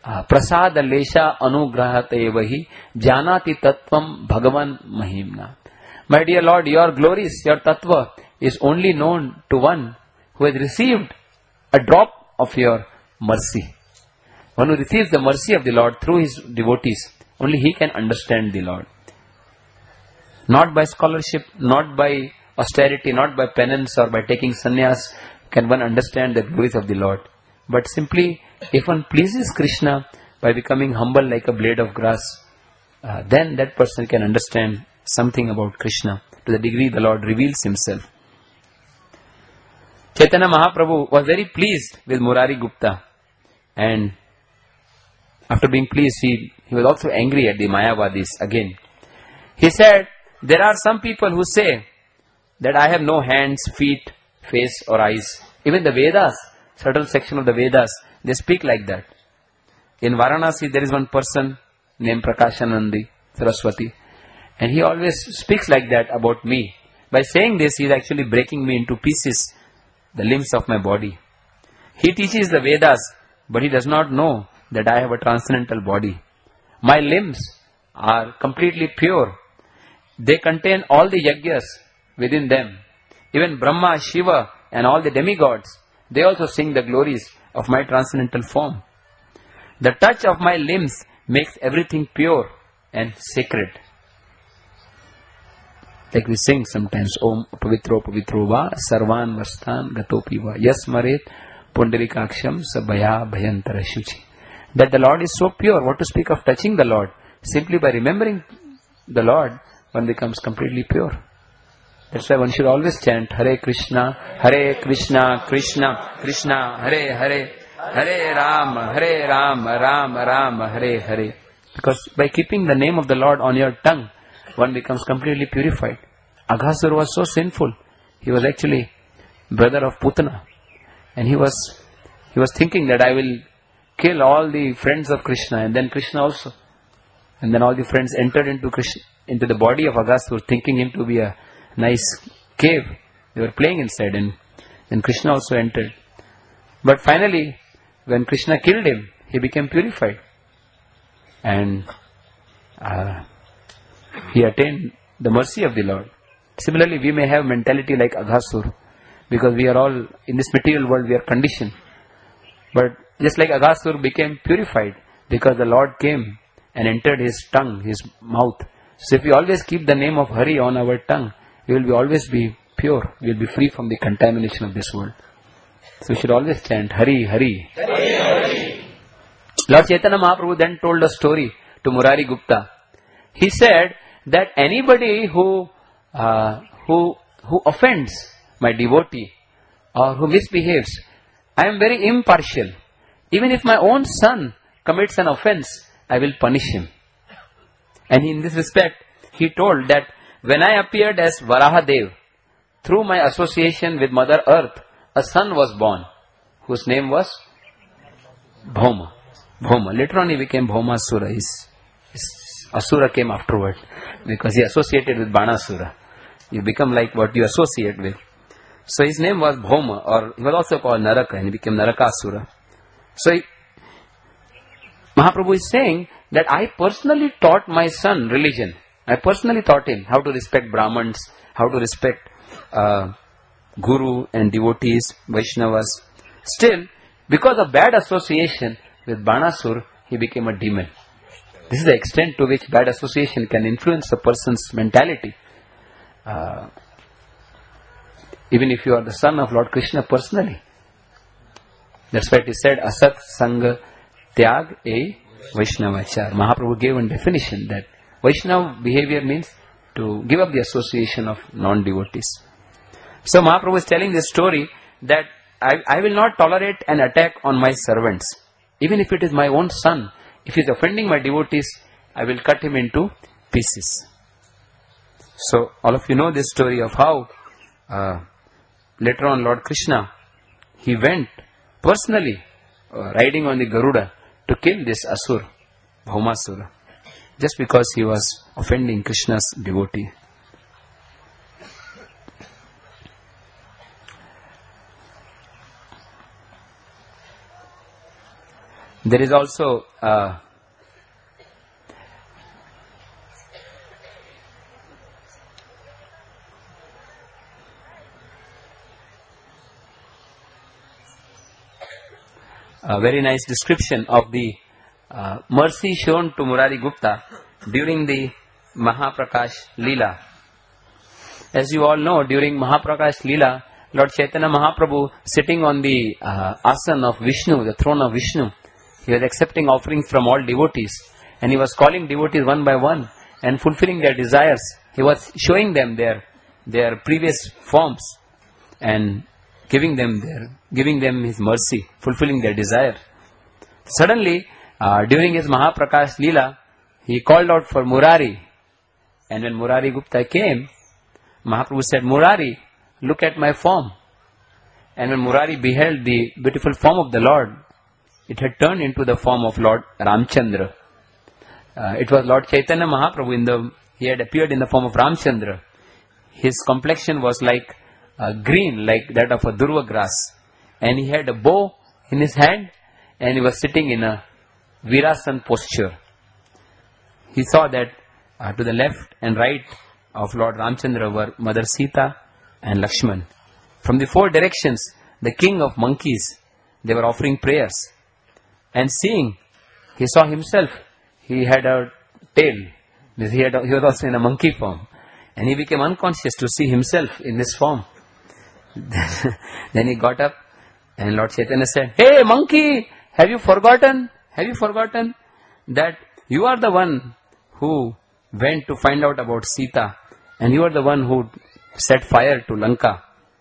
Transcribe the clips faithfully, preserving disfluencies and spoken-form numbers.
prasada lesha anugrahatevahi janati tattvam bhagavan mahimna. My dear Lord, your glories, your tattva is only known to one who has received a drop of your mercy. One who receives the mercy of the Lord through his devotees, only he can understand the Lord. Not by scholarship, not by austerity, not by penance or by taking sannyas can one understand the glories of the Lord. But simply, if one pleases Krishna by becoming humble like a blade of grass, uh, then that person can understand something about Krishna to the degree the Lord reveals himself. Chaitanya Mahaprabhu was very pleased with Murari Gupta, and after being pleased, he, he was also angry at the Mayavadis again. He said, there are some people who say that I have no hands, feet, face or eyes. Even the Vedas, certain section of the Vedas, they speak like that. In Varanasi, there is one person named Prakashanandi Saraswati, and he always speaks like that about me. By saying this, he is actually breaking me into pieces, the limbs of my body. He teaches the Vedas, but he does not know that I have a transcendental body. My limbs are completely pure. They contain all the yagyas within them. Even Brahma, Shiva and all the demigods, they also sing the glories of my transcendental form. The touch of my limbs makes everything pure and sacred. Like we sing sometimes, Om Pavitro Pavitro Va Sarvan Vastan Gatopi Va Yas Maret Pundarikaksham Sabhaya Bhayantara Shuchi. That the Lord is so pure. What to speak of touching the Lord? Simply by remembering the Lord, one becomes completely pure. That's why one should always chant Hare Krishna, Hare Krishna, Krishna, Krishna, Hare Hare, Hare Rama, Hare Rama, Rama Rama, Hare Hare. Because by keeping the name of the Lord on your tongue, one becomes completely purified. Aghasur was so sinful. He was actually brother of Putana. And he was he was thinking that I will kill all the friends of Krishna and then Krishna also. And then all the friends entered into Krishna, into the body of Aghasur, thinking him to be a nice cave. They were playing inside, and then Krishna also entered. But finally, when Krishna killed him, he became purified. And uh, he attained the mercy of the Lord. Similarly, we may have mentality like Aghasur, because we are all, in this material world, we are conditioned. But just like Aghasur became purified, because the Lord came and entered his tongue, his mouth. So if we always keep the name of Hari on our tongue, we will be always be pure. We will be free from the contamination of this world. So we should always chant Hari, Hari. Hari, Hari. Lord Chaitanya Mahaprabhu then told a story to Murari Gupta. He said that anybody who uh, who who offends my devotee or who misbehaves, I am very impartial. Even if my own son commits an offense, I will punish him. And in this respect, he told that when I appeared as Varahadev, through my association with Mother Earth, a son was born, whose name was Bhoma. Bhoma. Later on he became Bhaumasura. His, his Asura came afterward, because he associated with Banasura. You become like what you associate with. So his name was Bhoma, or he was also called Naraka, and he became Narakasura. So he, Mahaprabhu is saying that I personally taught my son religion. I personally taught him how to respect Brahmins, how to respect uh, Guru and devotees, Vaishnavas. Still, because of bad association with Banasur, he became a demon. This is the extent to which bad association can influence a person's mentality. Uh, even if you are the son of Lord Krishna personally. That's why it is said, Asat Sangha Tyag E Vaishnavachar. Mahaprabhu gave one definition that Vaishnava behavior means to give up the association of non-devotees. So Mahaprabhu is telling this story that I, I will not tolerate an attack on my servants. Even if it is my own son, if he is offending my devotees, I will cut him into pieces. So all of you know this story of how uh, later on Lord Krishna, he went personally uh, riding on the Garuda to kill this Asur, Bhaumasura, just because he was offending Krishna's devotee. There is also uh, a very nice description of the uh, mercy shown to Murari Gupta during the Mahaprakash Leela. As you all know, during Mahaprakash Leela, Lord Chaitanya Mahaprabhu, sitting on the uh, asana of Vishnu, the throne of Vishnu, he was accepting offerings from all devotees, and he was calling devotees one by one and fulfilling their desires. He was showing them their their previous forms and giving them their giving them his mercy, fulfilling their desire. Suddenly, uh, during his Mahaprakash Leela, he called out for Murari, and when Murari Gupta came, Mahaprabhu said, "Murari, look at my form." And when Murari beheld the beautiful form of the Lord, it had turned into the form of Lord Ramchandra. Uh, it was Lord Chaitanya Mahaprabhu, in the, he had appeared in the form of Ramchandra. His complexion was like uh, green, like that of a durva grass. And he had a bow in his hand, and he was sitting in a Virasan posture. He saw that uh, to the left and right of Lord Ramchandra were Mother Sita and Lakshman. From the four directions, the king of monkeys, they were offering prayers. And seeing, he saw himself, he had a tail. He, had a, he was also in a monkey form. And he became unconscious to see himself in this form. Then he got up, and Lord Chaitanya said, "Hey monkey, have you forgotten? Have you forgotten that you are the one who went to find out about Sita, and you are the one who set fire to Lanka?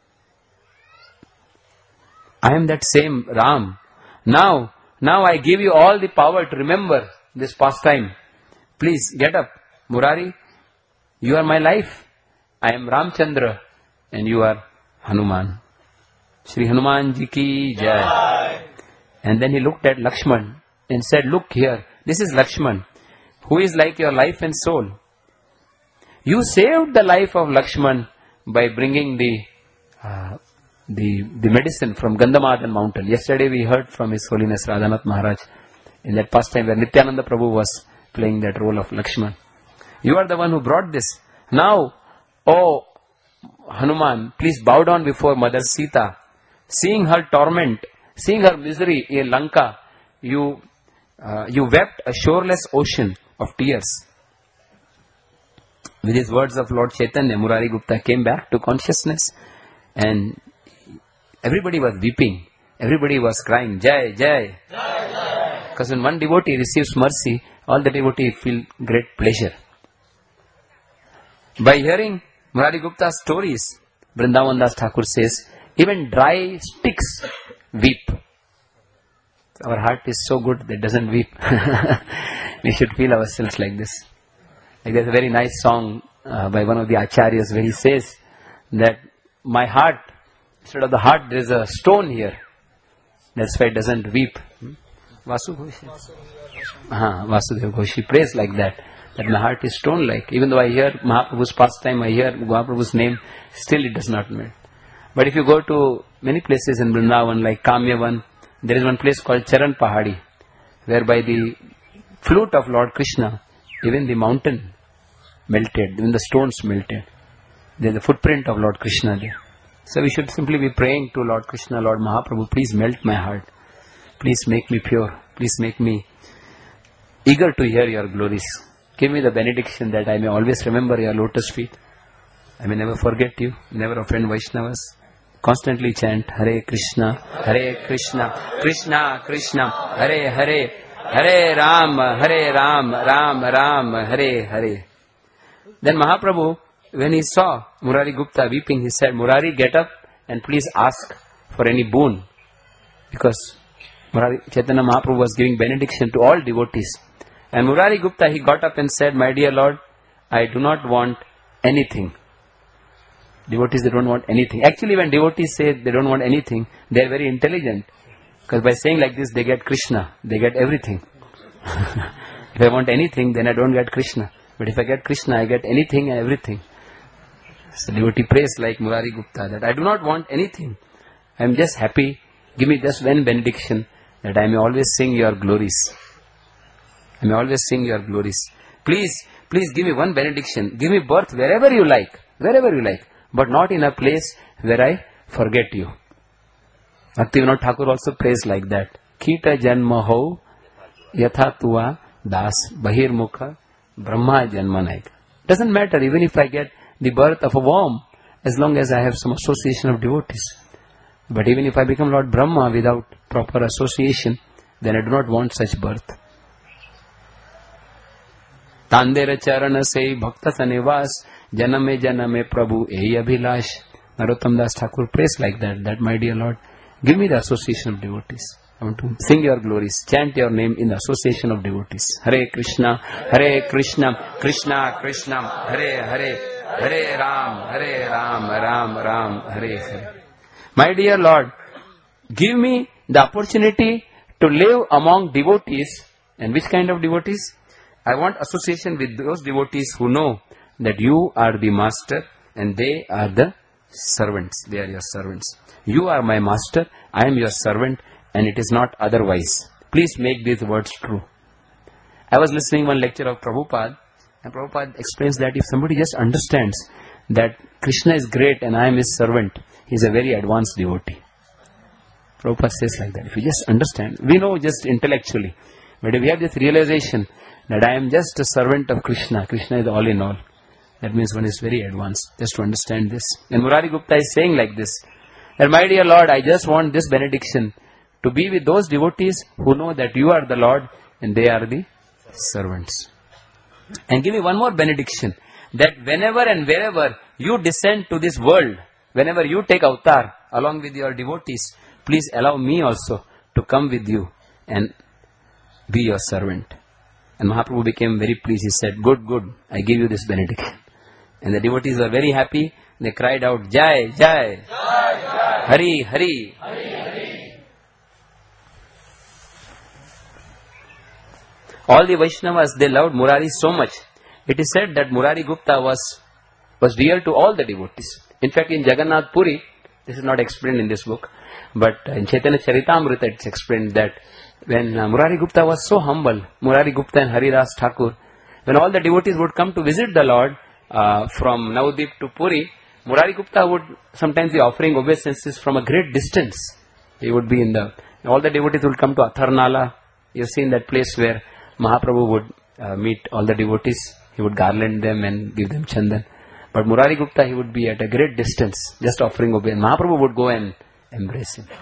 I am that same Ram. Now, now I give you all the power to remember this pastime. Please get up, Murari. You are my life. I am Ramchandra, and you are Hanuman. Shri Hanuman Ji ki Jai." And then he looked at Lakshman and said, "Look here, this is Lakshman, who is like your life and soul. You saved the life of Lakshman by bringing the uh, the the medicine from Gandhamadhan mountain. Yesterday we heard from His Holiness Radhanath Maharaj in that pastime where Nityananda Prabhu was playing that role of Lakshman. You are the one who brought this. Now, oh Hanuman, please bow down before Mother Sita. Seeing her torment, seeing her misery in Lanka, you uh, you wept a shoreless ocean of tears." With these words of Lord Chaitanya, Murari Gupta came back to consciousness, and everybody was weeping. Everybody was crying, "Jai, Jai." Because when one devotee receives mercy, all the devotees feel great pleasure. By hearing Murari Gupta's stories, Vrindavan Das Thakur says, even dry sticks weep. Our heart is so good that it doesn't weep. We should feel ourselves like this. Like there's a very nice song uh, by one of the acharyas where he says that my heart, instead of the heart, there is a stone here. That's why it doesn't weep. Hmm? Vasu Ghoshi. Uh-huh, Vasudev Ghoshi prays like that. That my heart is stone-like. Even though I hear Mahaprabhu's pastime, I hear Mahaprabhu's name, still it does not melt. But if you go to many places in Vrindavan, like Kamyavan, there is one place called Charan Pahadi, where by the flute of Lord Krishna, even the mountain melted, even the stones melted. There is a footprint of Lord Krishna there. So we should simply be praying to Lord Krishna, Lord Mahaprabhu, please melt my heart. Please make me pure. Please make me eager to hear your glories. Give me the benediction that I may always remember your lotus feet. I may never forget you, never offend Vaishnavas. Constantly chant Hare Krishna, Hare Krishna, Krishna Krishna, Hare Hare, Hare Ram, Hare Ram, Ram Ram, Hare Hare. Then Mahaprabhu, when he saw Murari Gupta weeping, he said, "Murari, get up and please ask for any boon." Because Murari, Chaitanya Mahaprabhu was giving benediction to all devotees. And Murari Gupta, he got up and said, "My dear Lord, I do not want anything." Devotees, they don't want anything. Actually, when devotees say they don't want anything, they are very intelligent. Because by saying like this, they get Krishna. They get everything. If I want anything, then I don't get Krishna. But if I get Krishna, I get anything and everything. So devotee prays like Murari Gupta, that I do not want anything. I am just happy. Give me just one benediction that I may always sing your glories. I may always sing your glories. Please, please give me one benediction. Give me birth wherever you like, wherever you like, but not in a place where I forget you. Bhaktivinoda Thakur also prays like that. Kita janma ho yatha tua das bahir mukha brahma janma naika. Doesn't matter even if I get the birth of a worm, as long as I have some association of devotees. But even if I become Lord Brahma without proper association, then I do not want such birth. Tandera charana se bhakta sanivas janame janame prabhu ei abhilash. Narottam Das Thakur prays like that, that my dear Lord, give me the association of devotees. I want to sing your glories, chant your name in the association of devotees. Hare Krishna, Hare Krishna, Krishna Krishna, Hare Hare, Hare Ram, Hare Ram, Ram Ram, Hare Hare. My dear Lord, give me the opportunity to live among devotees. And which kind of devotees? I want association with those devotees who know that you are the master and they are the servants. They are your servants. You are my master, I am your servant, and it is not otherwise. Please make these words true. I was listening one lecture of Prabhupada, and Prabhupada explains that if somebody just understands that Krishna is great and I am his servant, he is a very advanced devotee. Prabhupada says like that. If you just understand, we know just intellectually, but if we have this realization that I am just a servant of Krishna, Krishna is all in all, that means one is very advanced, just to understand this. And Murari Gupta is saying like this, that my dear Lord, I just want this benediction to be with those devotees who know that you are the Lord and they are the servants. And give me one more benediction, that whenever and wherever you descend to this world, whenever you take avatar along with your devotees, please allow me also to come with you and be your servant. And Mahaprabhu became very pleased. He said, good, good, I give you this benediction. And the devotees were very happy. They cried out, Jai, Jai, Jai, Jai. Hari, Hari. Hari, Hari. All the Vaishnavas, they loved Murari so much. It is said that Murari Gupta was, was dear to all the devotees. In fact, in Jagannath Puri, this is not explained in this book, but in Chaitanya Charitamrita it's explained that when uh, Murari Gupta was so humble, Murari Gupta and Haridas Thakur, when all the devotees would come to visit the Lord uh, from Navadip to Puri, Murari Gupta would sometimes be offering obeisances from a great distance. He would be in the, all the devotees would come to Atharnala. You've seen that place where Mahaprabhu would uh, meet all the devotees. He would garland them and give them chandan. But Murari Gupta, he would be at a great distance, just offering obeisance. Mahaprabhu would go and embrace him.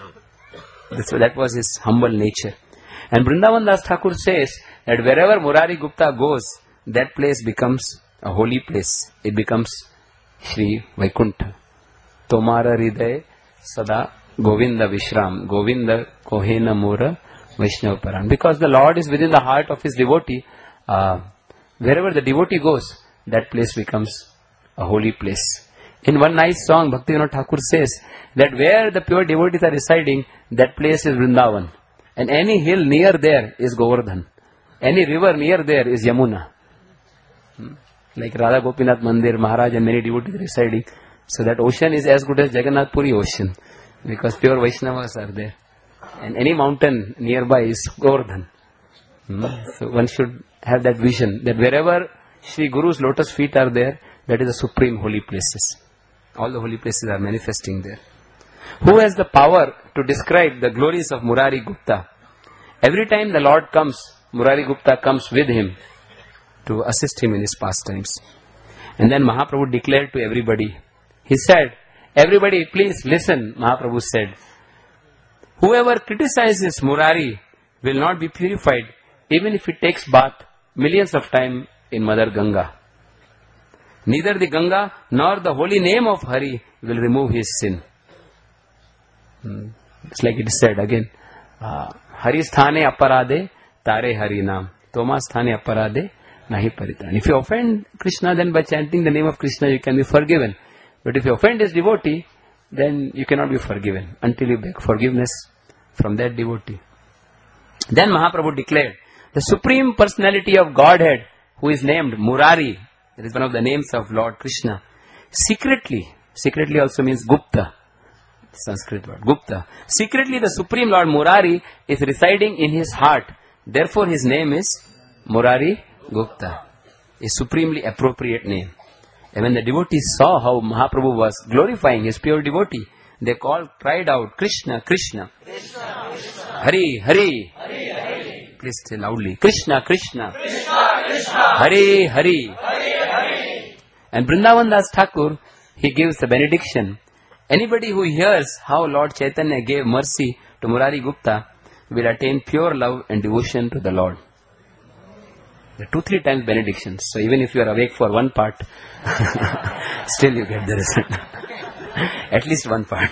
So that was his humble nature. And Vrindavan Das Thakur says that wherever Murari Gupta goes, that place becomes a holy place. It becomes Shri Vaikuntha. Tomara Hriday Sada Govinda Vishram. Govinda Kohena Mura Vaishnava Paran. Because the Lord is within the heart of his devotee, uh, wherever the devotee goes, that place becomes a holy place. In one nice song, Bhaktivinoda Thakur says that where the pure devotees are residing, that place is Vrindavan. And any hill near there is Govardhan. Any river near there is Yamuna. Hmm? Like Radha Gopinath Mandir, Maharaj and many devotees residing. So that ocean is as good as Jagannath Puri ocean. Because pure Vaishnavas are there. And any mountain nearby is Govardhan. Hmm? So one should have that vision that wherever Shri Guru's lotus feet are there, that is the supreme holy places. All the holy places are manifesting there. Who has the power to describe the glories of Murari Gupta? Every time the Lord comes, Murari Gupta comes with him to assist him in his pastimes. And then Mahaprabhu declared to everybody, he said, everybody please listen, Mahaprabhu said, whoever criticizes Murari will not be purified even if he takes bath millions of times in Mother Ganga. Neither the Ganga nor the holy name of Hari will remove his sin. Hmm. It's like it is said again, uh, Hari sthane aparade tare Hari nam. Toma sthane aparade nahi paritan. If you offend Krishna, then by chanting the name of Krishna you can be forgiven. But if you offend his devotee, then you cannot be forgiven until you beg forgiveness from that devotee. Then Mahaprabhu declared, the Supreme Personality of Godhead, who is named Murari, that is one of the names of Lord Krishna, secretly, secretly also means Gupta. Sanskrit word. Gupta. Secretly the Supreme Lord Murari is residing in his heart. Therefore his name is Murari Gupta. A supremely appropriate name. And when the devotees saw how Mahaprabhu was glorifying his pure devotee, they called, cried out, Krishna, Krishna. Krishna, Krishna. Hari, Hari. Hari, Hari. Please say loudly. Krishna, Krishna. Krishna, Krishna. Hari, Hari. Hari, Hari. And Vrindavan Das Thakur, he gives a benediction. Anybody who hears how Lord Chaitanya gave mercy to Murari Gupta will attain pure love and devotion to the Lord. The two, three times benedictions. So even if you are awake for one part, still you get the result. At least one part.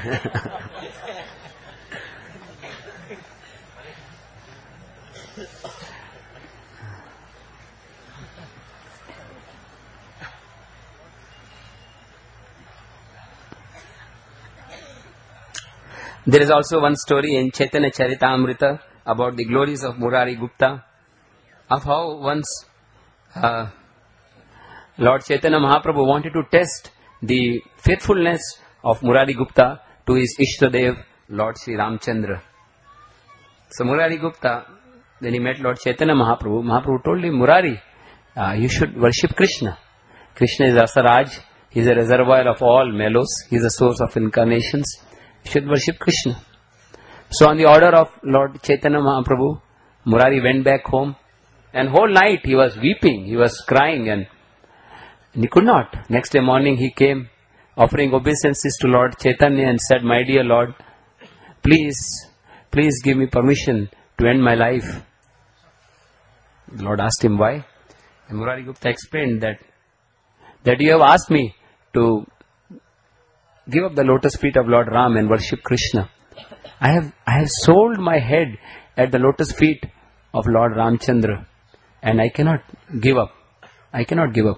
There is also one story in Chaitanya Charitamrita about the glories of Murari Gupta, of how once uh, Lord Chaitanya Mahaprabhu wanted to test the faithfulness of Murari Gupta to his Ishtadev, Lord Sri Ramchandra. So Murari Gupta, when he met Lord Chaitanya Mahaprabhu, Mahaprabhu told him, Murari, uh, you should worship Krishna. Krishna is Asaraj, he is a reservoir of all mellows, he is a source of incarnations. You should worship Krishna. So on the order of Lord Chaitanya Mahaprabhu, Murari went back home, and whole night he was weeping, he was crying, and, and he could not. Next day morning he came, offering obeisances to Lord Chaitanya, and said, my dear Lord, please, please give me permission to end my life. The Lord asked him why. And Murari Gupta explained that, that you have asked me to give up the lotus feet of Lord Ram and worship Krishna. I have I have sold my head at the lotus feet of Lord Ramchandra, and I cannot give up. I cannot give up.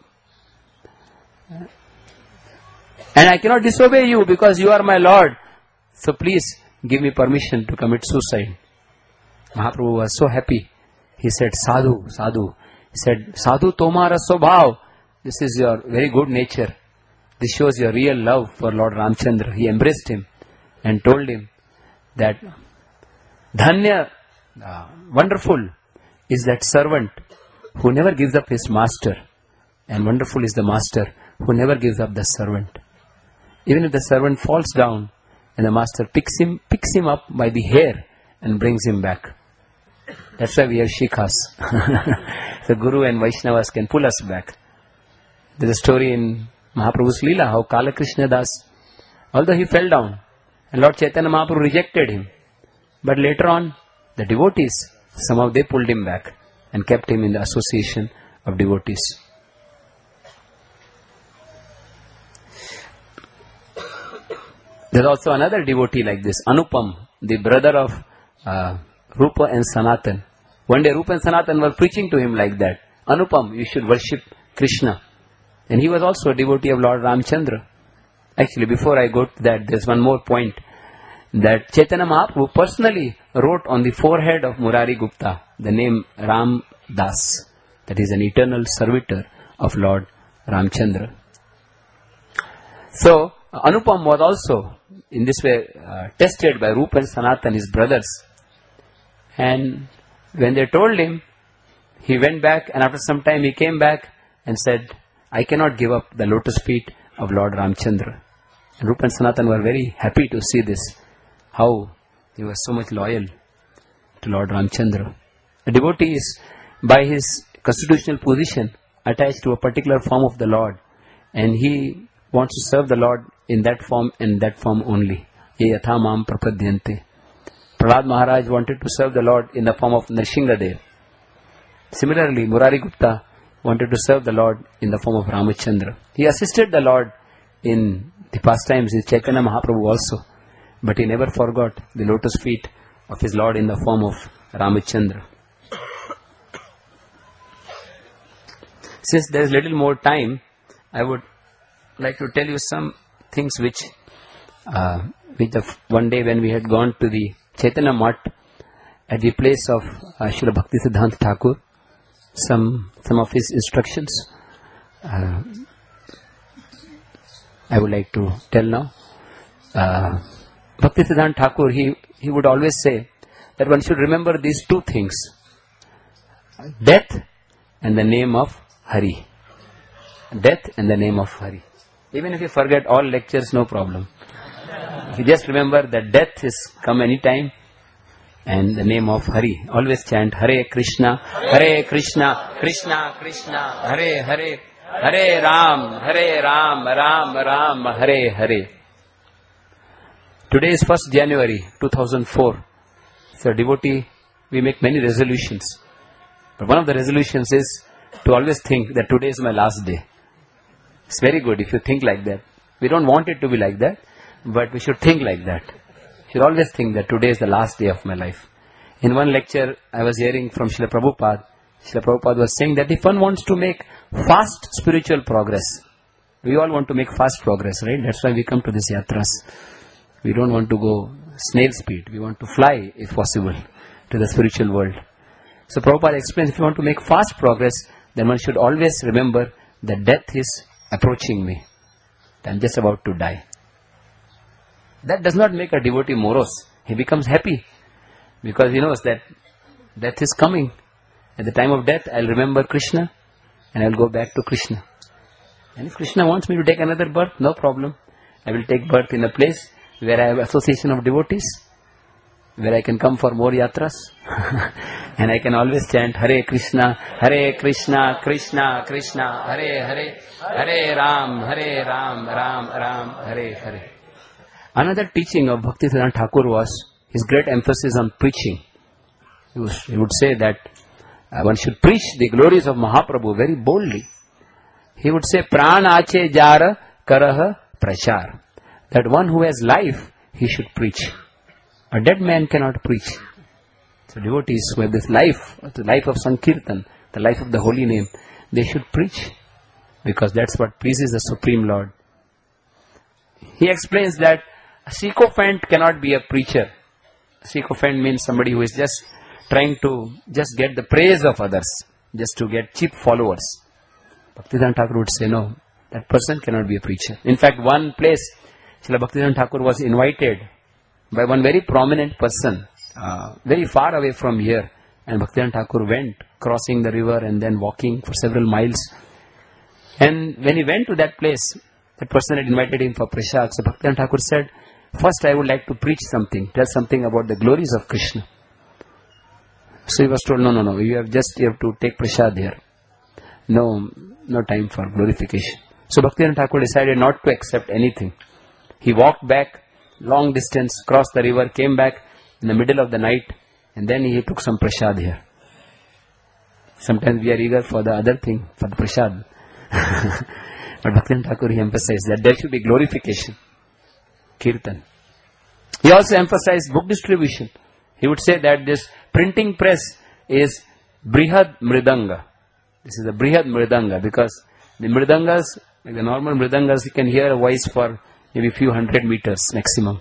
And I cannot disobey you because you are my Lord. So please give me permission to commit suicide. Mahaprabhu was so happy. He said, Sadhu, Sadhu. He said, Sadhu tomara swabhav. This is your very good nature. This shows your real love for Lord Ramchandra. He embraced him and told him that Dhanya, uh, wonderful is that servant who never gives up his master, and wonderful is the master who never gives up the servant. Even if the servant falls down and the master picks him, picks him up by the hair and brings him back. That's why we have shikhas. So Guru and Vaishnavas can pull us back. There's a story in Mahaprabhu's Leela, how Kala Krishna Das, although he fell down, and Lord Chaitanya Mahaprabhu rejected him, but later on, the devotees, somehow they pulled him back and kept him in the association of devotees. There's also another devotee like this, Anupam, the brother of uh, Rupa and Sanatan. One day Rupa and Sanatan were preaching to him like that, Anupam, you should worship Krishna. And he was also a devotee of Lord Ramchandra. Actually, before I go to that, there's one more point. That Chaitanya Mahaprabhu personally wrote on the forehead of Murari Gupta the name Ram Das. That is an eternal servitor of Lord Ramchandra. So, Anupam was also in this way uh, tested by Rupa and Sanatan, his brothers. And when they told him, he went back, and after some time he came back and said, I cannot give up the lotus feet of Lord Ramchandra. And Rupa and Sanatan were very happy to see this, how he was so much loyal to Lord Ramchandra. A devotee is, by his constitutional position, attached to a particular form of the Lord, and he wants to serve the Lord in that form and that form only. Ye yatha mam prapadyante. Prahlad Maharaj wanted to serve the Lord in the form of Nrsingadev. Similarly, Murari Gupta wanted to serve the Lord in the form of Ramachandra. He assisted the Lord in the pastimes with Chaitanya Mahaprabhu also, but he never forgot the lotus feet of his Lord in the form of Ramachandra. Since there is little more time, I would like to tell you some things which, uh, which the f- one day when we had gone to the Chaitanya Mat at the place of uh, Srila Bhaktisiddhanta Thakur, some some of his instructions uh, I would like to tell now. Uh, Bhaktisiddhanta Thakur, he, he would always say that one should remember these two things. Death and the name of Hari. Death and the name of Hari. Even if you forget all lectures, no problem. If you just remember that death is come any time, and the name of Hari. Always chant Hare Krishna, Hare Krishna, Krishna Krishna, Hare Hare, Hare Ram, Hare Ram, Ram Ram, Hare Hare. Today is first January two thousand four. So devotee, we make many resolutions. But one of the resolutions is to always think that today is my last day. It's very good if you think like that. We don't want it to be like that, but we should think like that. You should always think that today is the last day of my life. In one lecture, I was hearing from Srila Prabhupada. Srila Prabhupada was saying that if one wants to make fast spiritual progress, we all want to make fast progress, right? That's why we come to these yatras. We don't want to go snail speed. We want to fly, if possible, to the spiritual world. So Prabhupada explains, if you want to make fast progress, then one should always remember that death is approaching me. I'm just about to die. That does not make a devotee morose. He becomes happy because he knows that death is coming. At the time of death, I'll remember Krishna and I'll go back to Krishna. And if Krishna wants me to take another birth, no problem. I will take birth in a place where I have association of devotees, where I can come for more yatras. And I can always chant Hare Krishna, Hare Krishna, Krishna Krishna, Hare Hare, Hare Ram, Hare Ram, Ram Ram, Hare Hare. Another teaching of Bhaktisiddhanta Thakur was his great emphasis on preaching. He, was, he would say that uh, one should preach the glories of Mahaprabhu very boldly. He would say, Pran ache jara karah prachar. That one who has life, he should preach. A dead man cannot preach. So devotees who have this life, the life of Sankirtan, the life of the holy name, they should preach. Because that's what pleases the Supreme Lord. He explains that a sycophant cannot be a preacher. A sycophant means somebody who is just trying to just get the praise of others, just to get cheap followers. Bhaktisiddhanta Thakur would say, no, that person cannot be a preacher. In fact, one place, Srila Bhaktisiddhanta Thakur was invited by one very prominent person, uh, very far away from here. And Bhaktisiddhanta Thakur went, crossing the river and then walking for several miles. And when he went to that place, that person had invited him for prasad. So Bhaktisiddhanta Thakur said, first I would like to preach something, tell something about the glories of Krishna. So he was told, no, no, no, you have just you have to take prasad here. No, no time for glorification. So Bhaktisiddhanta Thakur decided not to accept anything. He walked back long distance, crossed the river, came back in the middle of the night, and then he took some prasad here. Sometimes we are eager for the other thing, for the prasad. But Bhaktisiddhanta Thakur, he emphasized that there should be glorification, kirtan. He also emphasized book distribution. He would say that this printing press is Brihad Mridanga. This is a Brihad Mridanga because the Mridangas, like the normal Mridangas, you can hear a voice for maybe a few hundred meters maximum.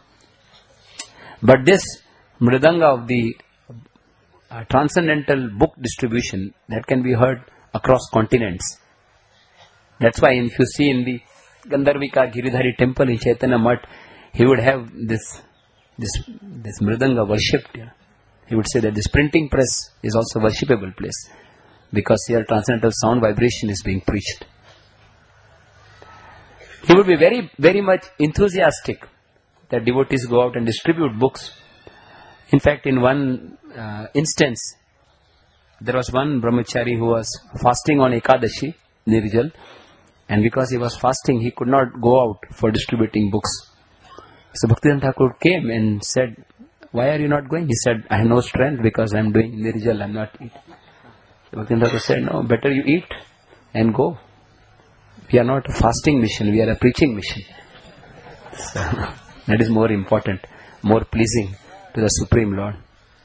But this Mridanga of the uh, transcendental book distribution, that can be heard across continents. That's why if you see in the Gandharvika Giridhari temple in Chaitanya Math, he would have this this this Mridanga worshipped. Yeah. He would say that this printing press is also a worshipable place because here transcendental sound vibration is being preached. He would be very, very much enthusiastic that devotees go out and distribute books. In fact, in one uh, instance, there was one brahmachari who was fasting on Ekadashi, Nirjal, and because he was fasting, he could not go out for distributing books. So Bhaktisiddhanta Thakur came and said, why are you not going? He said, I have no strength because I am doing Nirjal, I am not eating. So Bhaktisiddhanta Thakur said, no, better you eat and go. We are not a fasting mission, we are a preaching mission. So, that is more important, more pleasing to the Supreme Lord.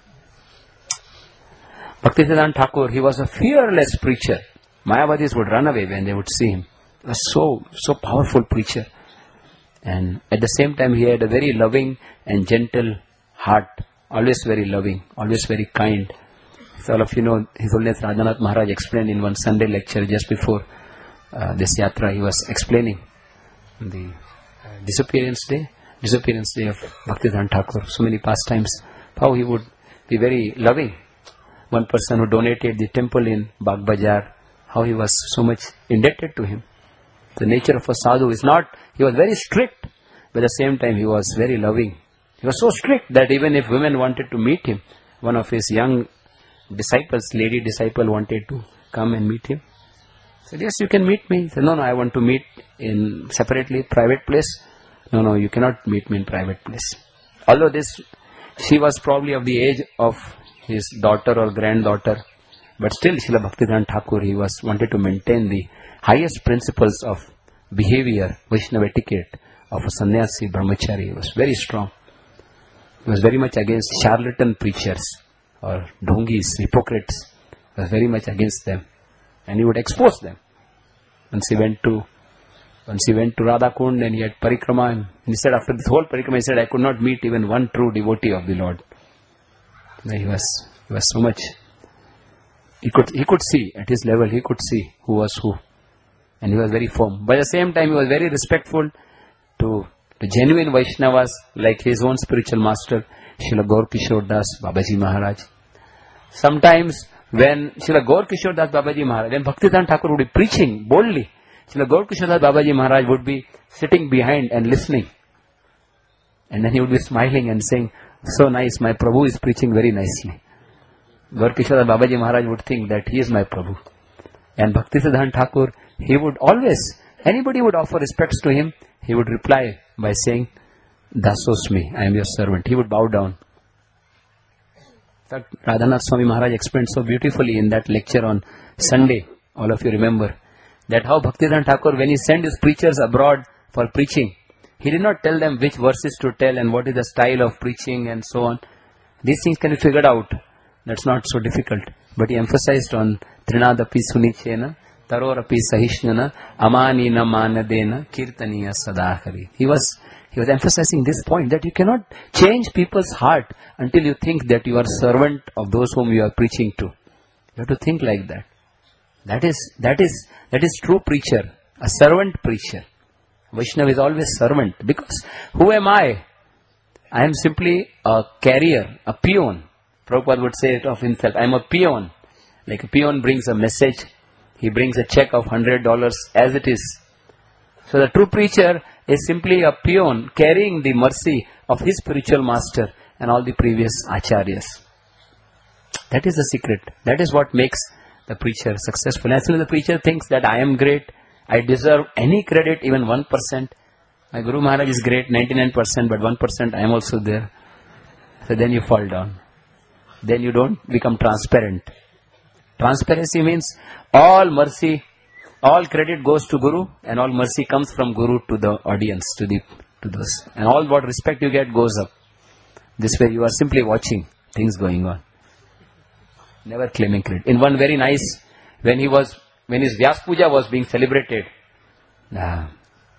Bhaktisiddhanta Thakur, he was a fearless preacher. Mayavadis would run away when they would see him. He was so, so powerful preacher. And at the same time, he had a very loving and gentle heart. Always very loving, always very kind. So all of you know, His Holiness Radhanath Maharaj explained in one Sunday lecture just before uh, this yatra, he was explaining the uh, disappearance day, disappearance day of Bhaktivedanta Thakur, so many pastimes, how he would be very loving. One person who donated the temple in Bagh Bazaar, how he was so much indebted to him. The nature of a sadhu is not, he was very strict, but at the same time he was very loving. He was so strict that even if women wanted to meet him, one of his young disciples, lady disciple wanted to come and meet him. He said, yes, you can meet me. He said, no, no, I want to meet in separately, private place. No, no, you cannot meet me in private place. Although this, she was probably of the age of his daughter or granddaughter, but still Srila Bhaktivedanta Thakur, he was wanted to maintain the highest principles of behavior, Vaishnava etiquette of a sannyasi, brahmachari. He was very strong. He was very much against charlatan preachers or dhongis, hypocrites. He was very much against them. And he would expose them. Once he went to once he went to Radha Kund and he had parikrama, and he said after this whole parikrama, he said, I could not meet even one true devotee of the Lord. He was, he was so much, he could, he could see, at his level, he could see who was who. And he was very firm. But at the same time, he was very respectful to the genuine Vaishnavas, like his own spiritual master, Srila Gaur Kishore Das Babaji Maharaj. Sometimes, when Srila Gaur Kishore Das Babaji Maharaj, when Bhaktivedanta Thakur would be preaching boldly, Srila Gaur Kishore Das Babaji Maharaj would be sitting behind and listening. And then he would be smiling and saying, so nice, my Prabhu is preaching very nicely. Gaur Kishore Das Babaji Maharaj would think that he is my Prabhu. And Bhaktivedanta Thakur, he would always, anybody would offer respects to him, he would reply by saying, Dasosmi, I am your servant. He would bow down. In fact, Radhanath Swami Maharaj explained so beautifully in that lecture on Sunday, all of you remember, that how Bhaktivedanta Thakur, when he sent his preachers abroad for preaching, he did not tell them which verses to tell and what is the style of preaching and so on. These things can be figured out. That's not so difficult. But he emphasized on Trinadapi Sunichena, Tarorapi Sahishnana, Amanina Manadena, Kirtaniya Sadahari. He was he was emphasizing this point that you cannot change people's heart until you think that you are servant of those whom you are preaching to. You have to think like that. That is that is that is true preacher, a servant preacher. Vaishnava is always servant, because who am I? I am simply a carrier, a peon. Prabhupada would say it of himself, I am a peon. Like a peon brings a message, he brings a check of one hundred dollars as it is. So the true preacher is simply a peon carrying the mercy of his spiritual master and all the previous acharyas. That is the secret. That is what makes the preacher successful. As soon as the preacher thinks that I am great, I deserve any credit, even one percent. My Guru Maharaj is great, ninety-nine percent, but one percent I am also there. So then you fall down. Then you don't become transparent. Transparency means all mercy, all credit goes to Guru, and all mercy comes from Guru to the audience, to the to those. And all what respect you get goes up. This way you are simply watching things going on. Never claiming credit. In one very nice, when he was, when his Vyas Puja was being celebrated, uh,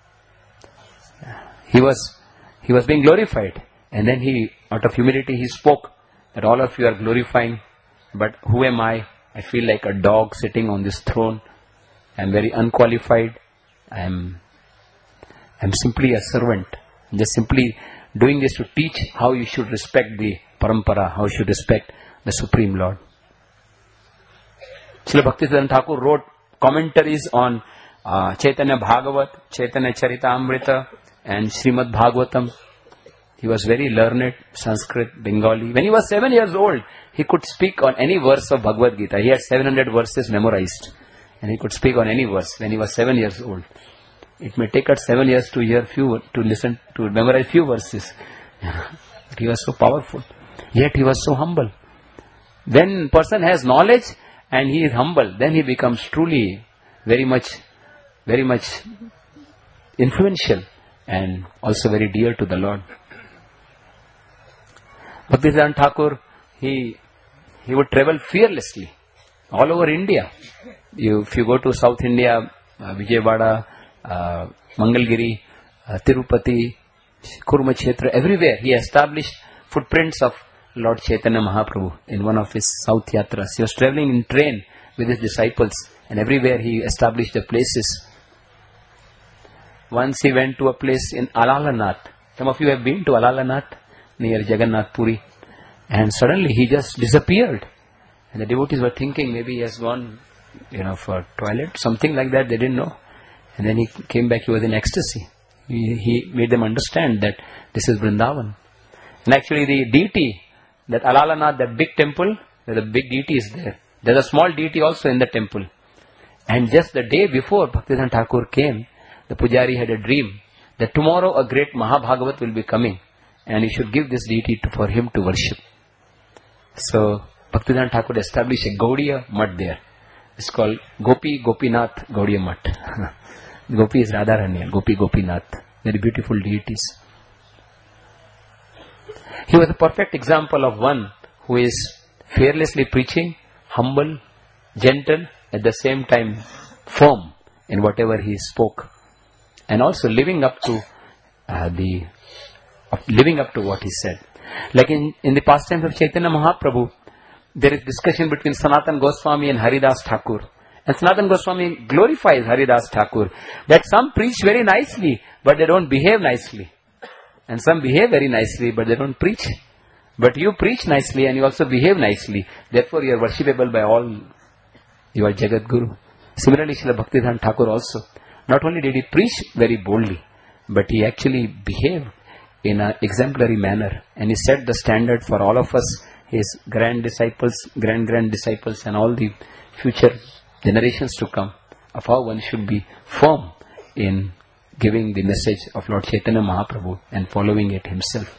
he was, he was being glorified. And then he, out of humility, he spoke that all of you are glorifying, but who am I? I feel like a dog sitting on this throne. I am very unqualified. I am, I am simply a servant. I'm just simply doing this to teach how you should respect the parampara, how you should respect the Supreme Lord. Srila Bhaktivedanta Thakur wrote commentaries on uh, Chaitanya Bhagavat, Chaitanya Charitamrita, and Srimad Bhagavatam. He was very learned, Sanskrit, Bengali. When he was seven years old, he could speak on any verse of Bhagavad Gita. He had seven hundred verses memorized, and he could speak on any verse when he was seven years old. It may take us seven years to hear few, to listen, to memorize few verses. But he was so powerful. Yet he was so humble. When person has knowledge and he is humble, then he becomes truly very much, very much influential and also very dear to the Lord. Bhaktivedanta Thakur, he, he would travel fearlessly all over India. You, if you go to South India, uh, Vijayawada, uh, Mangalgiri, uh, Tirupati, Kurmakshetra, everywhere he established footprints of Lord Chaitanya Mahaprabhu in one of his South Yatras. He was traveling in train with his disciples, and everywhere he established the places. Once he went to a place in Alalanath. Some of you have been to Alalanath near Jagannath Puri, and suddenly he just disappeared. And the devotees were thinking maybe he has gone, you know, for toilet, something like that. They didn't know. And then he came back. He was in ecstasy. He, he made them understand that this is Vrindavan. And actually, the deity, that Alalanath, that big temple, the big deity is there. There's a small deity also in the temple. And just the day before Bhaktivedanta Thakur came, the Pujari had a dream that tomorrow a great Mahabhagavat will be coming, and he should give this deity to, for him to worship. So Bhaktivedanta Thakur established a Gaudiya Mutt there. It's called Gopi Gopinath Gaudiya Mutt. Gopi is Radharani, Gopi Gopinath. Very beautiful deities. He was a perfect example of one who is fearlessly preaching, humble, gentle, at the same time firm in whatever he spoke, and also living up to uh, the uh, living up to what he said. Like in, in the pastimes of Chaitanya Mahaprabhu, there is discussion between Sanatan Goswami and Haridas Thakur. And Sanatan Goswami glorifies Haridas Thakur, that some preach very nicely, but they don't behave nicely. And some behave very nicely, but they don't preach. But you preach nicely and you also behave nicely. Therefore you are worshipable by all. You are Jagat Guru. Similarly, Srila Bhaktivedanta Thakur also. Not only did he preach very boldly, but he actually behaved in an exemplary manner. And he set the standard for all of us, his grand disciples, grand-grand disciples, and all the future generations to come, of how one should be firm in giving the message of Lord Chaitanya Mahaprabhu and following it himself.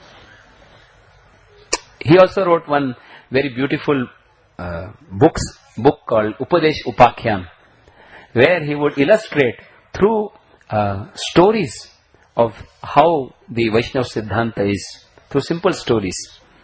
He also wrote one very beautiful uh, books, book called Upadesh Upakhyan, where he would illustrate through uh, stories of how the Vaishnava Siddhanta is, through simple stories.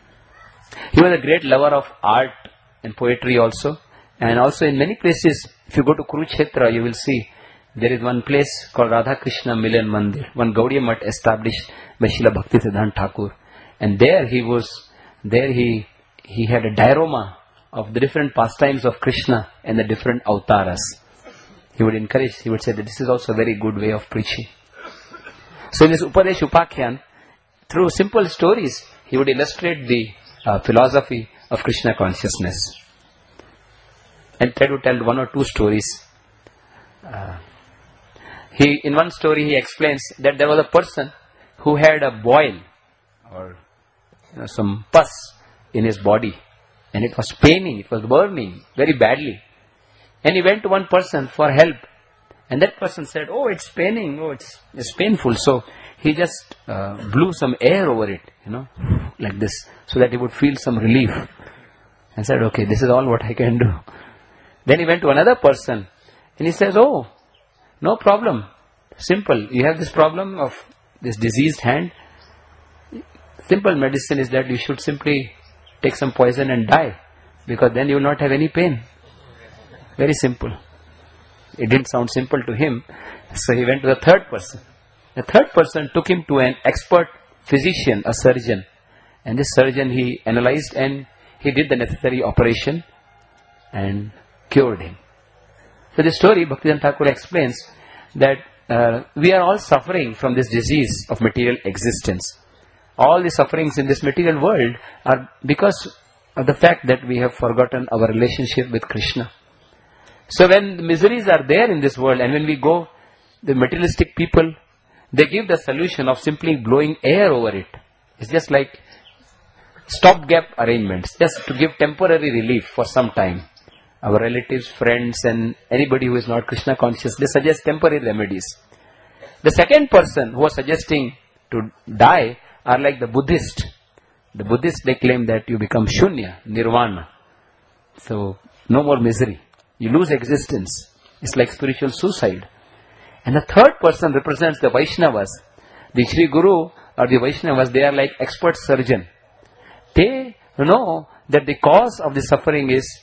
He was a great lover of art and poetry also. And also in many places, if you go to Kurukshetra, you will see there is one place called Radha Krishna Milan Mandir, one Gaudiya Mutt established by Srila Bhaktisiddhanta Thakur. And there he was, there he, he had a diorama of the different pastimes of Krishna and the different avtaras. He would encourage, he would say that this is also a very good way of preaching. So in this Upadesh Upakhyan, through simple stories, he would illustrate the uh, philosophy of Krishna consciousness. And try to tell one or two stories. Uh, he, in one story he explains that there was a person who had a boil or you know, some pus in his body, and it was paining, it was burning very badly. And he went to one person for help, and that person said, "Oh, it's paining, oh, it's, it's painful." So he just uh, blew some air over it, you know, like this, so that he would feel some relief, and said, "Okay, this is all what I can do." Then he went to another person and he says, "Oh, no problem. Simple. You have this problem of this diseased hand. Simple medicine is that you should simply take some poison and die, because then you will not have any pain." Very simple. It didn't sound simple to him. So he went to the third person. The third person took him to an expert physician, a surgeon. And this surgeon, he analyzed and he did the necessary operation and cured him. So this story, Bhaktivedanta Thakur explains that uh, we are all suffering from this disease of material existence. All the sufferings in this material world are because of the fact that we have forgotten our relationship with Krishna. So when the miseries are there in this world, and when we go, the materialistic people, they give the solution of simply blowing air over it. It's just like stopgap arrangements, just to give temporary relief for some time. Our relatives, friends, and anybody who is not Krishna conscious, they suggest temporary remedies. The second person who was suggesting to die are like the Buddhist. The Buddhists, they claim that you become shunya, nirvana. So, no more misery. You lose existence. It's like spiritual suicide. And the third person represents the Vaishnavas. The Shri Guru or the Vaishnavas, they are like expert surgeon. They know that the cause of the suffering is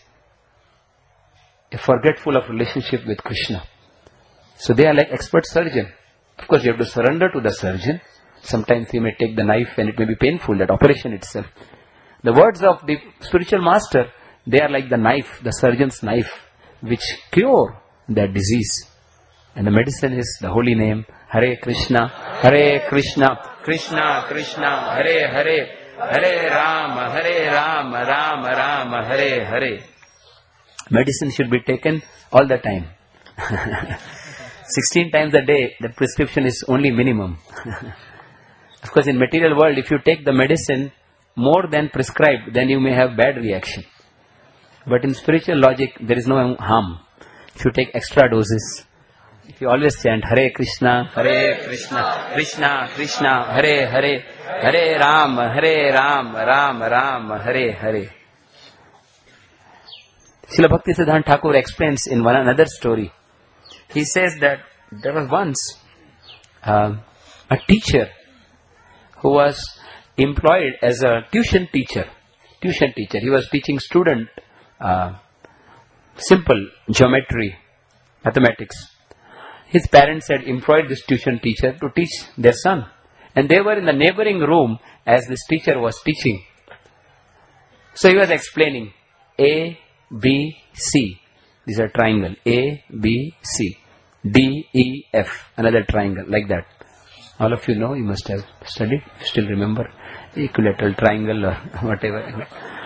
a forgetful of relationship with Krishna. So they are like expert surgeon. Of course, you have to surrender to the surgeon. Sometimes he may take the knife and it may be painful, that operation itself. The words of the spiritual master, they are like the knife, the surgeon's knife, which cure that disease. And the medicine is the holy name, Hare Krishna, Hare Krishna, Krishna Krishna, Hare Hare, Hare Rama, Hare Rama, Rama Rama, Hare Hare. Medicine should be taken all the time. sixteen times a day, the prescription is only minimum. Of course, in material world, if you take the medicine more than prescribed, then you may have bad reaction. But in spiritual logic, there is no harm. If you take extra doses, if you always chant Hare Krishna, Hare Krishna, Krishna Krishna, Hare Hare, Hare Rama, Hare Rama, Rama Rama, Hare Hare. Srila Bhaktisiddhanta Thakur explains in one another story. He says that there was once uh, a teacher who was employed as a tuition teacher. Tuition teacher. He was teaching student uh, simple geometry, mathematics. His parents had employed this tuition teacher to teach their son. And they were in the neighboring room as this teacher was teaching. So he was explaining A, B, C. These are triangle. A, B, C. D, E, F. Another triangle. Like that. All of you know, you must have studied. Still remember. Equilateral triangle or whatever.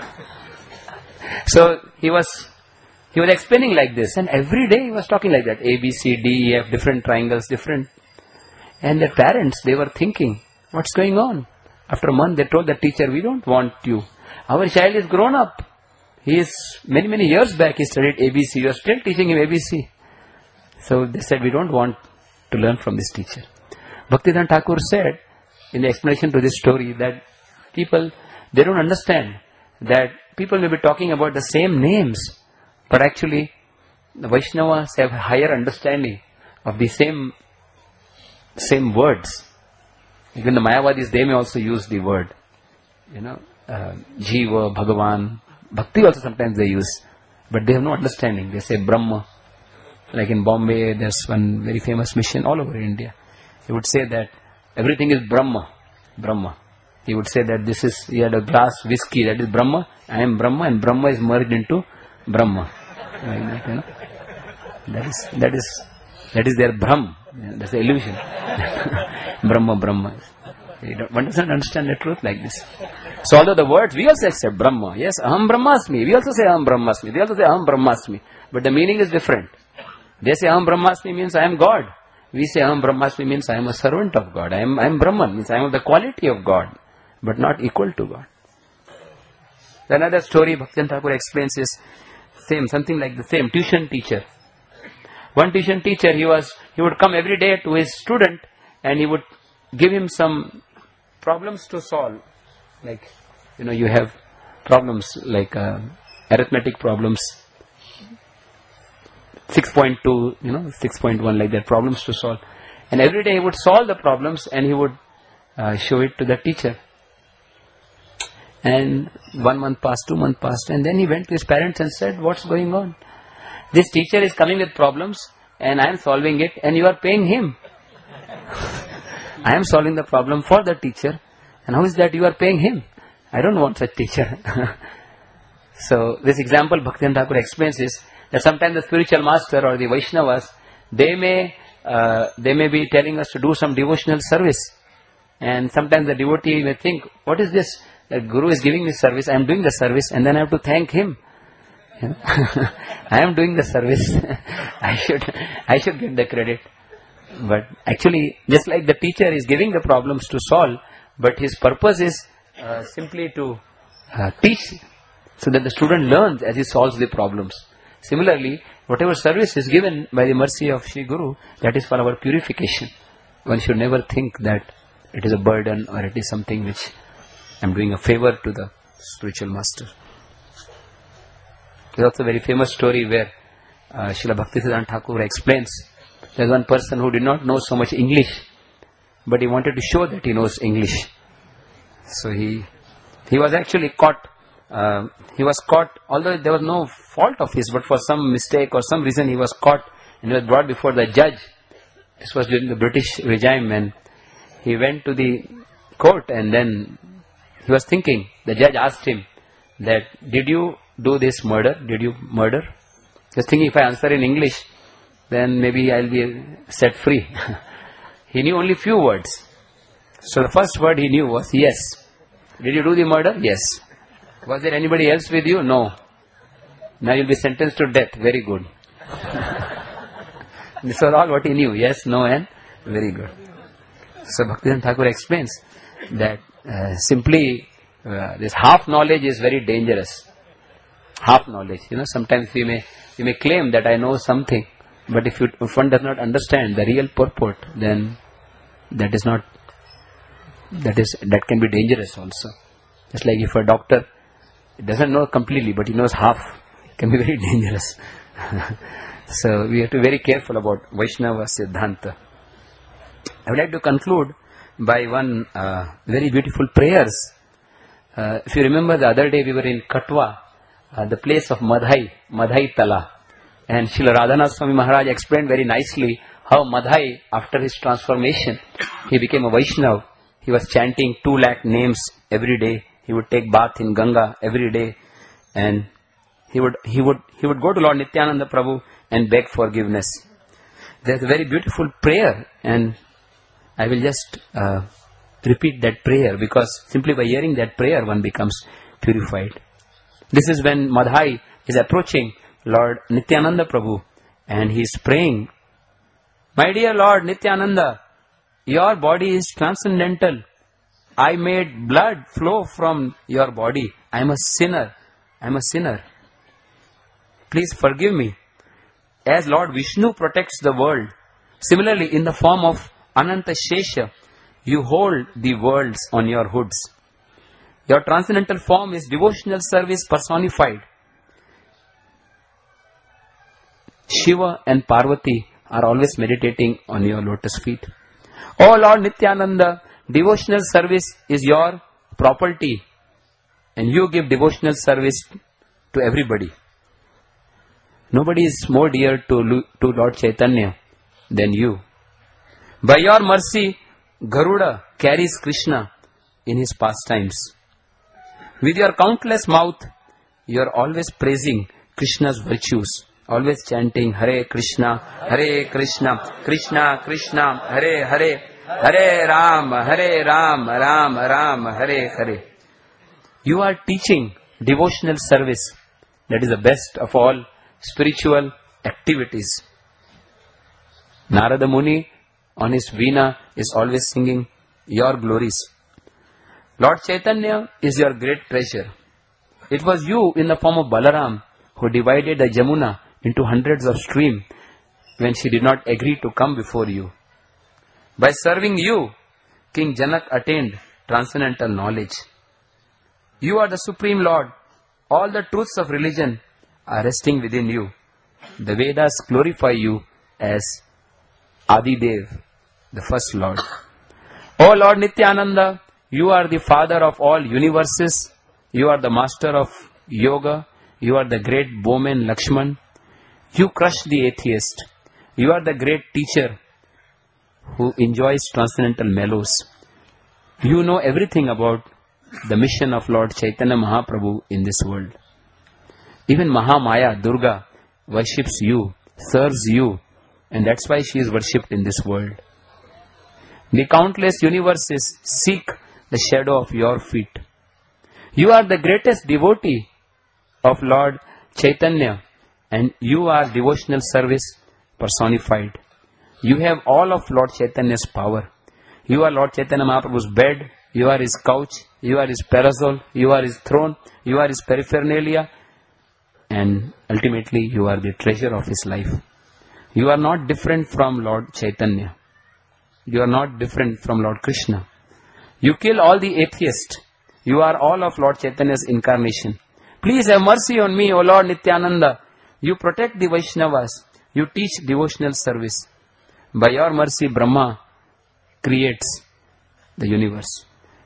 So he was he was explaining like this. And every day he was talking like that. A, B, C, D, E, F. Different triangles. Different. And their parents, they were thinking, what's going on? After a month, they told the teacher, we don't want you. Our child is grown up. He is, many, many years back, he studied A B C. You are still teaching him A B C. So they said, we don't want to learn from this teacher. Bhaktisiddhanta Thakur said, in the explanation to this story, that people, they don't understand that people may be talking about the same names, but actually, the Vaishnavas have higher understanding of the same, same words. Even the Mayavadis, they may also use the word, you know, uh, Jiva, Bhagavan. Bhakti also sometimes they use, but they have no understanding. They say Brahma. Like in Bombay, there's one very famous mission all over India. He would say that everything is Brahma. Brahma. He would say that this is, he had a glass whiskey, that is Brahma. I am Brahma, and Brahma is merged into Brahma. Like that, you know. That is, that is, that is their Brahm. That's the illusion. Brahma, Brahma. You don't, one doesn't understand the truth like this. So although the words, we also accept Brahma. Yes, Aham Brahmasmi. We also say Aham Brahmasmi. They also say Aham Brahmasmi. But the meaning is different. They say Aham Brahmasmi means I am God. We say Aham Brahmasmi means I am a servant of God. I am, I am Brahman, means I am of the quality of God, but not equal to God. Another story Bhaktisiddhanta Thakur explains is same, something like the same. Tuition teacher. One tuition teacher, he was, he would come every day to his student and he would give him some problems to solve. Like, you know, you have problems like uh, arithmetic problems, six point two, you know, six point one, like that, problems to solve. And every day he would solve the problems and he would uh, show it to the teacher. And one month passed, two months passed, and then he went to his parents and said, what's going on? This teacher is coming with problems and I am solving it and you are paying him. I am solving the problem for the teacher, and how is that you are paying him? I don't want such teacher. So this example Bhaktisiddhanta Thakur explains is that sometimes the spiritual master or the Vaishnavas, they may uh, they may be telling us to do some devotional service, and sometimes the devotee may think, what is this? The Guru is giving me service, I am doing the service, and then I have to thank him. You know? I am doing the service. I should I should get the credit. But actually, just like the teacher is giving the problems to solve, but his purpose is uh, simply to uh, teach, so that the student learns as he solves the problems. Similarly, whatever service is given by the mercy of Sri Guru, that is for our purification. One should never think that it is a burden or it is something which I am doing a favor to the spiritual master. There is also a very famous story where uh, Srila Bhaktisiddhanta Thakur explains. There is one person who did not know so much English, but he wanted to show that he knows English. So he he was actually caught. Uh, he was caught, although there was no fault of his, but for some mistake or some reason he was caught and he was brought before the judge. This was during the British regime, and he went to the court, and then he was thinking. The judge asked him that, did you do this murder? Did you murder? He was thinking, if I answer in English, then maybe I'll be set free. He knew only few words. So the first word he knew was yes. Did you do the murder? Yes. Was there anybody else with you? No. Now you'll be sentenced to death. Very good. This was all what he knew. Yes, no, and very good. So Bhaktivinoda Thakur explains that uh, simply uh, this half knowledge is very dangerous. Half knowledge. You know, sometimes we may we may claim that I know something, but if, you, if one does not understand the real purport, then that is not that is that can be dangerous also. Just like if a doctor doesn't know completely, but he knows half, it can be very dangerous. So we have to be very careful about Vaishnava Siddhanta. I would like to conclude by one uh, very beautiful prayers. Uh, if you remember, the other day we were in Katwa, uh, the place of Madhai, Madhai Tala. And Srila Radhanath Swami Maharaj explained very nicely how Madhai, after his transformation, he became a Vaishnava. He was chanting two lakh names every day. He would take bath in Ganga every day. And he would, he would, he would go to Lord Nityananda Prabhu and beg forgiveness. There's a very beautiful prayer, and I will just uh, repeat that prayer, because simply by hearing that prayer one becomes purified. This is when Madhai is approaching Lord Nityananda Prabhu and he is praying, "My dear Lord Nityananda, your body is transcendental. I made blood flow from your body. I am a sinner. I am a sinner. Please forgive me." As Lord Vishnu protects the world, similarly in the form of Ananta Shesha, you hold the worlds on your hoods. Your transcendental form is devotional service personified. Shiva and Parvati are always meditating on your lotus feet. Oh Lord Nityananda, devotional service is your property, and you give devotional service to everybody. Nobody is more dear to, to Lord Chaitanya than you. By your mercy, Garuda carries Krishna in his pastimes. With your countless mouth, you are always praising Krishna's virtues, always chanting Hare Krishna, Hare Krishna, Krishna Krishna, Hare Hare, Hare Ram, Hare Ram, Ram Ram, Hare Hare. You are teaching devotional service. That is the best of all spiritual activities. Narada Muni on his veena is always singing your glories. Lord Chaitanya is your great treasure. It was you in the form of Balaram who divided the Jamuna into hundreds of streams when she did not agree to come before you. By serving you, King Janak attained transcendental knowledge. You are the Supreme Lord. All the truths of religion are resting within you. The Vedas glorify you as Adidev, the first Lord. O Lord Nityananda, you are the father of all universes. You are the master of yoga. You are the great bowman Lakshman. You crush the atheist. You are the great teacher who enjoys transcendental mellows. You know everything about the mission of Lord Chaitanya Mahaprabhu in this world. Even Mahamaya, Durga, worships you, serves you, and that's why she is worshipped in this world. The countless universes seek the shadow of your feet. You are the greatest devotee of Lord Chaitanya, and you are devotional service personified. You have all of Lord Chaitanya's power. You are Lord Chaitanya Mahaprabhu's bed, you are his couch, you are his parasol, you are his throne, you are his paraphernalia, and ultimately you are the treasure of his life. You are not different from Lord Chaitanya. You are not different from Lord Krishna. You kill all the atheists. You are all of Lord Chaitanya's incarnation. Please have mercy on me, O Lord Nityananda. You protect the Vaishnavas. You teach devotional service. By your mercy, Brahma creates the universe.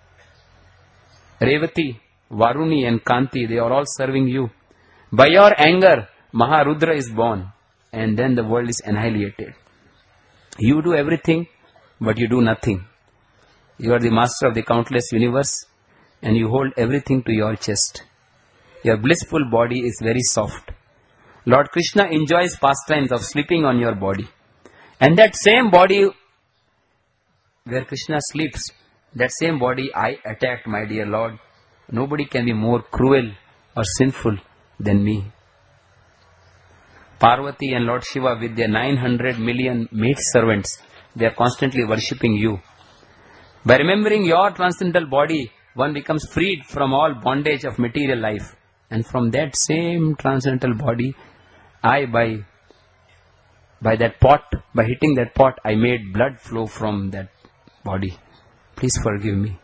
Revati, Varuni and Kanti, they are all serving you. By your anger, Maharudra is born, and then the world is annihilated. You do everything, but you do nothing. You are the master of the countless universe, and you hold everything to your chest. Your blissful body is very soft. Lord Krishna enjoys pastimes of sleeping on your body. And that same body where Krishna sleeps, that same body I attacked, my dear Lord. Nobody can be more cruel or sinful than me. Parvati and Lord Shiva with their nine hundred million maid servants, they are constantly worshipping you. By remembering your transcendental body, one becomes freed from all bondage of material life. And from that same transcendental body, I by, by that pot, by hitting that pot, I made blood flow from that body. Please forgive me.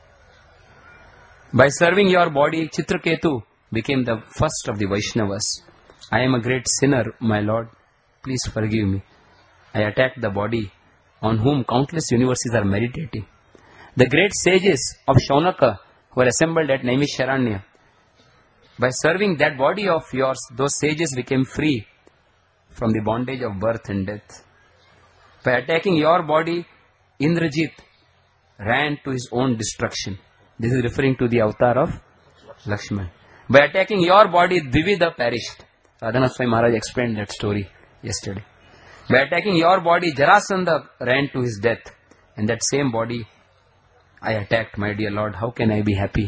By serving your body, Chitraketu became the first of the Vaishnavas. I am a great sinner, my Lord. Please forgive me. I attacked the body on whom countless universes are meditating. The great sages of Shaunaka who were assembled at Naimisharanya, by serving that body of yours, those sages became free from the bondage of birth and death. By attacking your body, Indrajit ran to his own destruction. This is referring to the avatar of Lakshman. By attacking your body, Dvivida perished. Radhanath Swami Maharaj explained that story yesterday. By attacking your body, Jarasandha ran to his death. And that same body I attacked, my dear Lord. How can I be happy?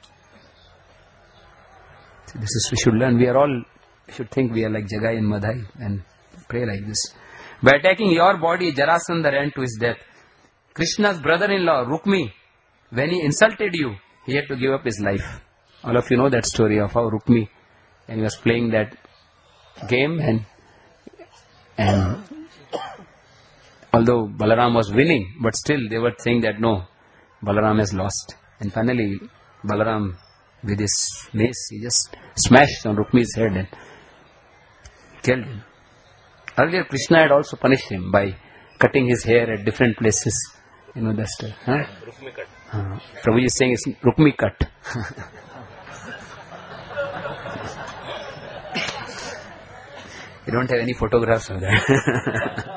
So this is we should learn. We are all should think we are like Jagai and Madhai and pray like this. By attacking your body, Jarasandha ran to his death. Krishna's brother-in-law, Rukmi, when he insulted you, he had to give up his life. All of you know that story of how Rukmi, and he was playing that game, and and although Balaram was winning, but still they were saying that no, Balaram has lost. And finally, Balaram, with his mace, he just smashed on Rukmi's head and killed him. Earlier, Krishna had also punished him by cutting his hair at different places. You know that story. Huh? Rukmi cut. Uh, Prabhuji is saying it's Rukmi cut. We don't have any photographs of that.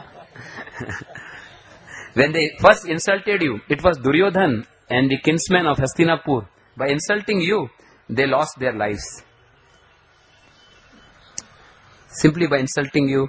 When they first insulted you, it was Duryodhan and the kinsmen of Hastinapur. By insulting you, they lost their lives. Simply by insulting you,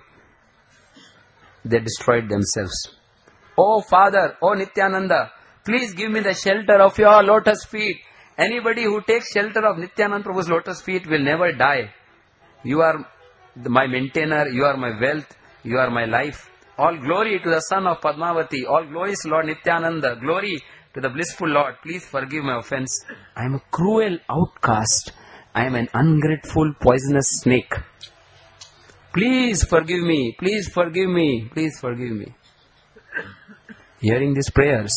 they destroyed themselves. Oh Father, oh Nityananda, please give me the shelter of your lotus feet. Anybody who takes shelter of Nityananda Prabhu's lotus feet will never die. You are my maintainer, you are my wealth, you are my life. All glory to the son of Padmavati, all glories to Lord Nityananda, glory to the blissful Lord. Please forgive my offense. I am a cruel outcast. I am an ungrateful, poisonous snake. Please forgive me, please forgive me, please forgive me. Hearing these prayers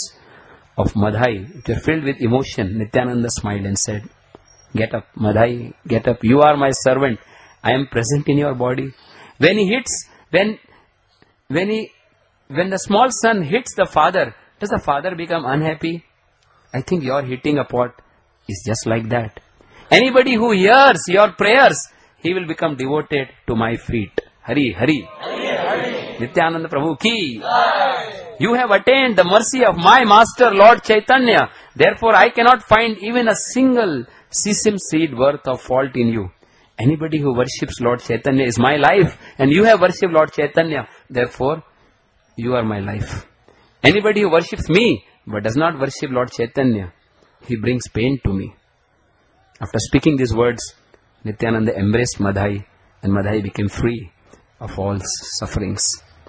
of Madhai, which were filled with emotion, Nityananda smiled and said, get up, Madhai, get up. You are my servant. I am present in your body. When he hits, when, when he, when the small son hits the father, does the father become unhappy? I think your hitting a pot is just like that. Anybody who hears your prayers, he will become devoted to my feet. Hari, Hari. Hari, Hari. Nityananda Prabhu ki. Hari. You have attained the mercy of my master Lord Chaitanya. Therefore, I cannot find even a single sesame seed worth of fault in you. Anybody who worships Lord Chaitanya is my life, and you have worshipped Lord Chaitanya. Therefore, you are my life. Anybody who worships me but does not worship Lord Chaitanya, he brings pain to me. After speaking these words, Nityananda embraced Madhai, and Madhai became free of all sufferings.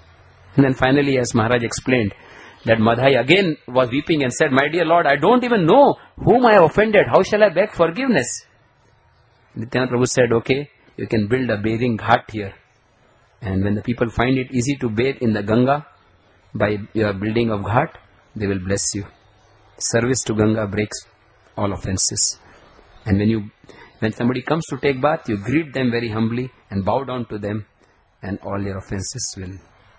And then finally, as Maharaj explained, that Madhai again was weeping and said, my dear Lord, I don't even know whom I have offended. How shall I beg forgiveness? Nityananda Prabhu said, okay, you can build a bathing ghat here. And when the people find it easy to bathe in the Ganga, by your building of ghat, they will bless you. Service to Ganga breaks all offenses. And when you, when somebody comes to take bath, you greet them very humbly and bow down to them, and all your offenses will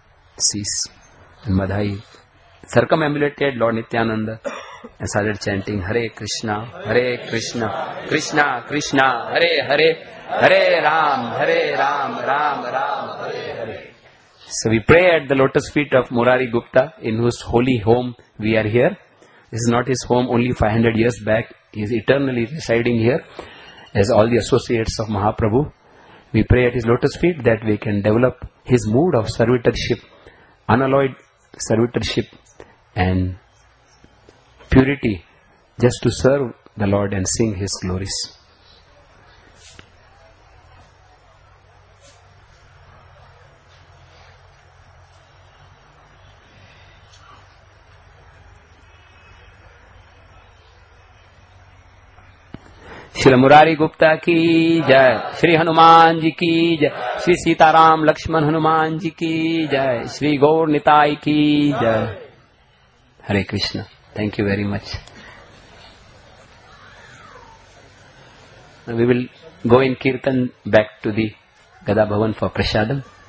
cease. And Madhai circumambulated Lord Nityananda and started chanting Hare Krishna, Hare Krishna, Krishna Krishna, Hare Hare, Hare Ram, Hare Ram, Ram Ram, Hare Hare. So we pray at the lotus feet of Murari Gupta, in whose holy home we are here. This is not his home only five hundred years back. He is eternally residing here as all the associates of Mahaprabhu. We pray at his lotus feet that we can develop his mood of servitorship, unalloyed servitorship, and purity just to serve the Lord and sing His glories. Shri Murari Gupta की जय, श्री हनुमान जी की जय, श्री सीताराम लक्ष्मण हनुमान जी की जय, श्री गौर निताई की जय. Hare Krishna. Thank you very much. Now we will go in Kirtan back to the Gada Bhavan for Prasadam.